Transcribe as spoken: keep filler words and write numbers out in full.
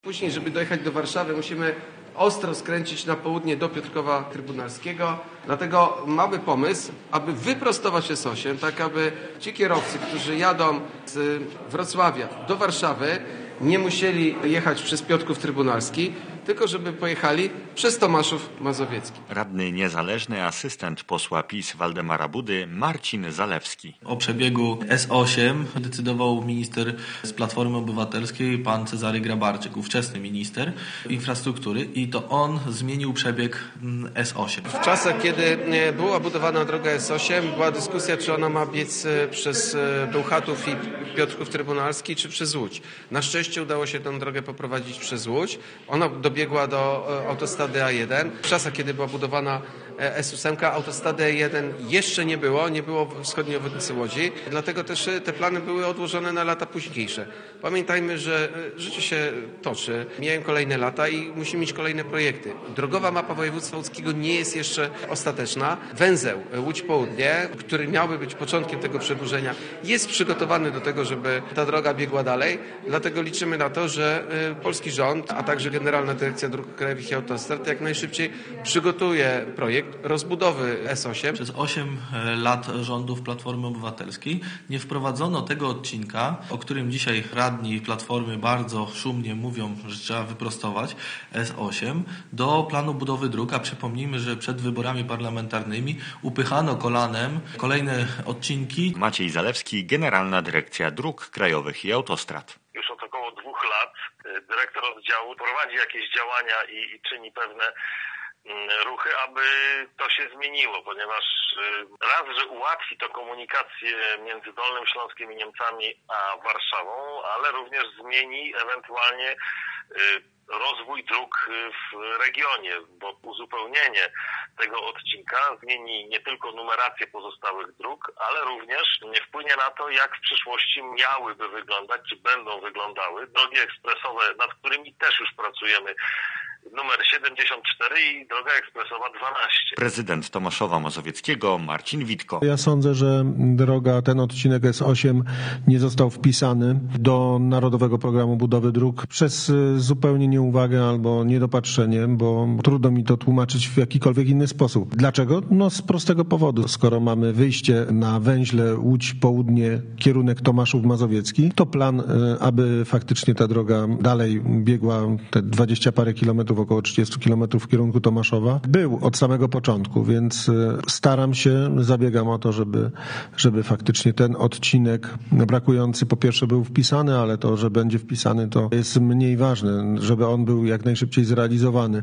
Później, żeby dojechać do Warszawy, musimy ostro skręcić na południe do Piotrkowa Trybunalskiego. Dlatego mamy pomysł, aby wyprostować S osiem, tak aby ci kierowcy, którzy jadą z Wrocławia do Warszawy, nie musieli jechać przez Piotrków Trybunalski, tylko żeby pojechali przez Tomaszów Mazowiecki. Radny niezależny asystent posła PiS Waldemara Budy Marcin Zalewski. O przebiegu S osiem decydował minister z Platformy Obywatelskiej, pan Cezary Grabarczyk, ówczesny minister infrastruktury, i to on zmienił przebieg S osiem. W czasach, kiedy była budowana droga S osiem, była dyskusja, czy ona ma biec przez Bełchatów i Piotrków Trybunalski, czy przez Łódź. Na szczęście udało się tę drogę poprowadzić przez Łódź. Ona dobiegła do autostrady A jeden. W czasach, kiedy była budowana S osiem, autostrady A jeden jeszcze nie było, nie było wschodniej obwodnicy Łodzi, dlatego też te plany były odłożone na lata późniejsze. Pamiętajmy, że życie się toczy, mijają kolejne lata i musimy mieć kolejne projekty. Drogowa mapa województwa łódzkiego nie jest jeszcze ostateczna. Węzeł Łódź Południe, który miałby być początkiem tego przedłużenia, jest przygotowany do tego, żeby ta droga biegła dalej, dlatego liczymy na to, że polski rząd, a także Generalna Dyrekcja Dróg Krajowych i Autostrad jak najszybciej przygotuje projekt rozbudowy S osiem. Przez osiem lat rządów Platformy Obywatelskiej nie wprowadzono tego odcinka, o którym dzisiaj radni Platformy bardzo szumnie mówią, że trzeba wyprostować, S osiem, do planu budowy dróg, a przypomnijmy, że przed wyborami parlamentarnymi upychano kolanem kolejne odcinki. Maciej Zalewski, Generalna Dyrekcja Dróg Krajowych i Autostrad. Już od około dwóch lat dyrektor oddziału prowadzi jakieś działania i, i czyni pewne ruchy, aby to się zmieniło, ponieważ raz, że ułatwi to komunikację między Dolnym Śląskiem i Niemcami a Warszawą, ale również zmieni ewentualnie rozwój dróg w regionie, bo uzupełnienie tego odcinka zmieni nie tylko numerację pozostałych dróg, ale również wpłynie na to, jak w przyszłości miałyby wyglądać, czy będą wyglądały drogi ekspresowe, nad którymi też już pracujemy, numer siedemdziesiąt cztery i droga ekspresowa dwanaście. Prezydent Tomaszowa Mazowieckiego Marcin Witko. Ja sądzę, że droga, ten odcinek S osiem nie został wpisany do Narodowego Programu Budowy Dróg przez zupełnie nieuwagę albo niedopatrzenie, bo trudno mi to tłumaczyć w jakikolwiek inny sposób. Dlaczego? No z prostego powodu. Skoro mamy wyjście na węźle Łódź Południe, kierunek Tomaszów Mazowiecki, to plan, aby faktycznie ta droga dalej biegła te dwadzieścia parę kilometrów, około trzydzieści kilometrów w kierunku Tomaszowa, był od samego początku, więc staram się, zabiegam o to, żeby, żeby faktycznie ten odcinek brakujący po pierwsze był wpisany, ale to, że będzie wpisany, to jest mniej ważne, żeby on był jak najszybciej zrealizowany.